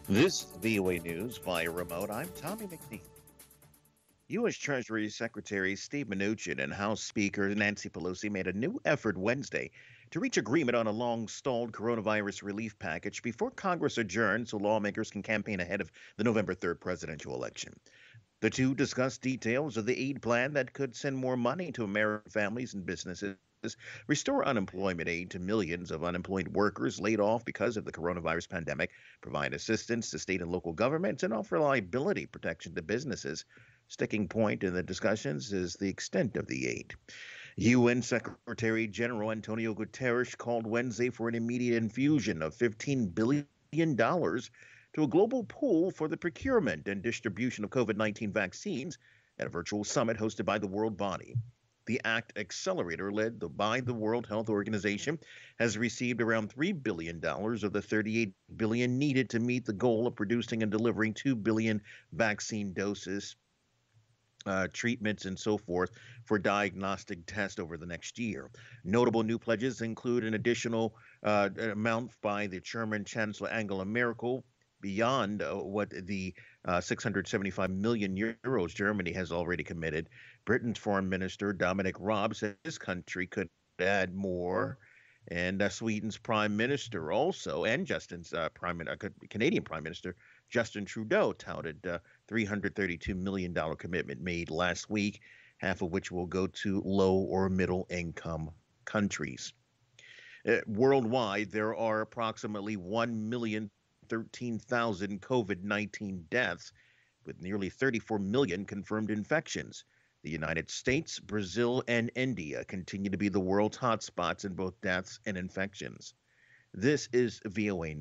This VOA News via remote. I'm Tommy McNeil. U.S. Treasury Secretary Steve Mnuchin and House Speaker Nancy Pelosi made a new effort Wednesday to reach agreement on a long stalled coronavirus relief package before Congress adjourns so lawmakers can campaign ahead of the November 3rd presidential election. The two discussed details of the aid plan that could send more money to American families and businesses, restore unemployment aid to millions of unemployed workers laid off because of the coronavirus pandemic, provide assistance to state and local governments, and offer liability protection to businesses. Sticking point in the discussions is the extent of the aid. UN Secretary General Antonio Guterres called Wednesday for an immediate infusion of $15 billion to a global pool for the procurement and distribution of COVID 19 vaccines at a virtual summit hosted by the World Body. The ACT Accelerator, led by the World Health Organization, has received around $3 billion of the $38 billion needed to meet the goal of producing and delivering 2 billion vaccine doses, treatments, and so forth for diagnostic tests over the next year. Notable new pledges include an additional amount by the German Chancellor Angela Merkel beyond what the 675 million euros Germany has already committed. Britain's Foreign Minister Dominic Raab said his country could add more. And Sweden's Prime Minister also, and Canadian Prime Minister Justin Trudeau touted $332 million commitment made last week, half of which will go to low or middle income countries. Worldwide, there are approximately 1,013,000 COVID 19 deaths, with nearly 34 million confirmed infections. The United States, Brazil, and India continue to be the world's hotspots in both deaths and infections. This is VOA